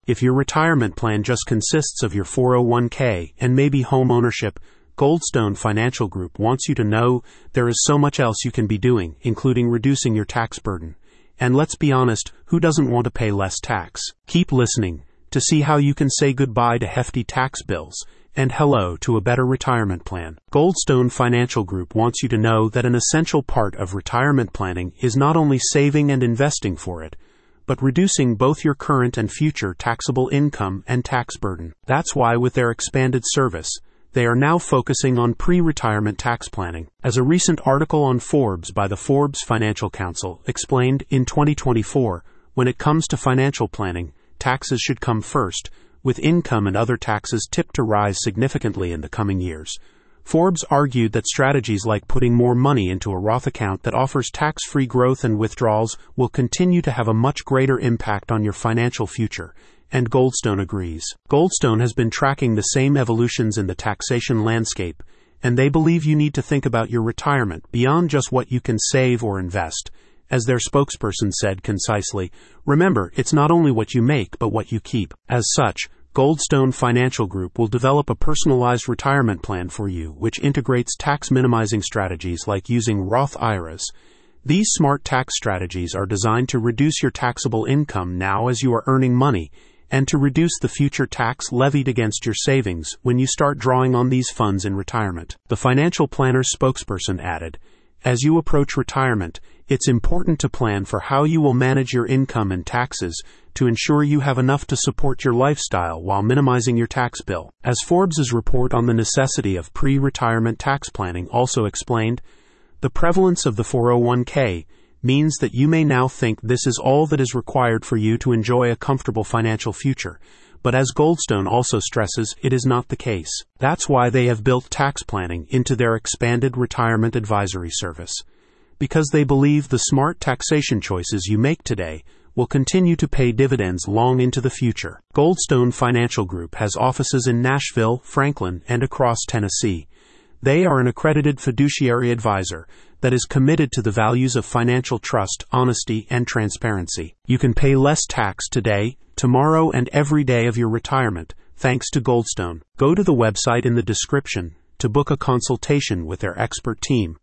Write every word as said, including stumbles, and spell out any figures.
If your retirement plan just consists of your four oh one k and maybe home ownership, Goldstone Financial Group wants you to know there is so much else you can be doing, including reducing your tax burden. And let's be honest, who doesn't want to pay less tax? Keep listening to see how you can say goodbye to hefty tax bills and hello to a better retirement plan. Goldstone Financial Group wants you to know that an essential part of retirement planning is not only saving and investing for it, but reducing both your current and future taxable income and tax burden. That's why with their expanded service, they are now focusing on pre-retirement tax planning. As a recent article on Forbes by the Forbes Financial Council explained, in twenty twenty-four, when it comes to financial planning, taxes should come first, with income and other taxes tipped to rise significantly in the coming years. Forbes argued that strategies like putting more money into a Roth account that offers tax-free growth and withdrawals will continue to have a much greater impact on your financial future, and Goldstone agrees. Goldstone has been tracking the same evolutions in the taxation landscape, and they believe you need to think about your retirement beyond just what you can save or invest. As their spokesperson said concisely, remember, it's not only what you make, but what you keep. As such, Goldstone Financial Group will develop a personalized retirement plan for you, which integrates tax-minimizing strategies like using Roth I R As. These smart tax strategies are designed to reduce your taxable income now as you are earning money, and to reduce the future tax levied against your savings when you start drawing on these funds in retirement. The financial planner's spokesperson added, as you approach retirement, it's important to plan for how you will manage your income and taxes to ensure you have enough to support your lifestyle while minimizing your tax bill. As Forbes' report on the necessity of pre-retirement tax planning also explained, the prevalence of the four oh one k means that you may now think this is all that is required for you to enjoy a comfortable financial future. But as Goldstone also stresses, it is not the case. That's why they have built tax planning into their expanded retirement advisory service. Because they believe the smart taxation choices you make today will continue to pay dividends long into the future. Goldstone Financial Group has offices in Nashville, Franklin, and across Tennessee. They are an accredited fiduciary advisor that is committed to the values of financial trust, honesty, and transparency. You can pay less tax today, tomorrow, and every day of your retirement, thanks to Goldstone. Go to the website in the description to book a consultation with their expert team.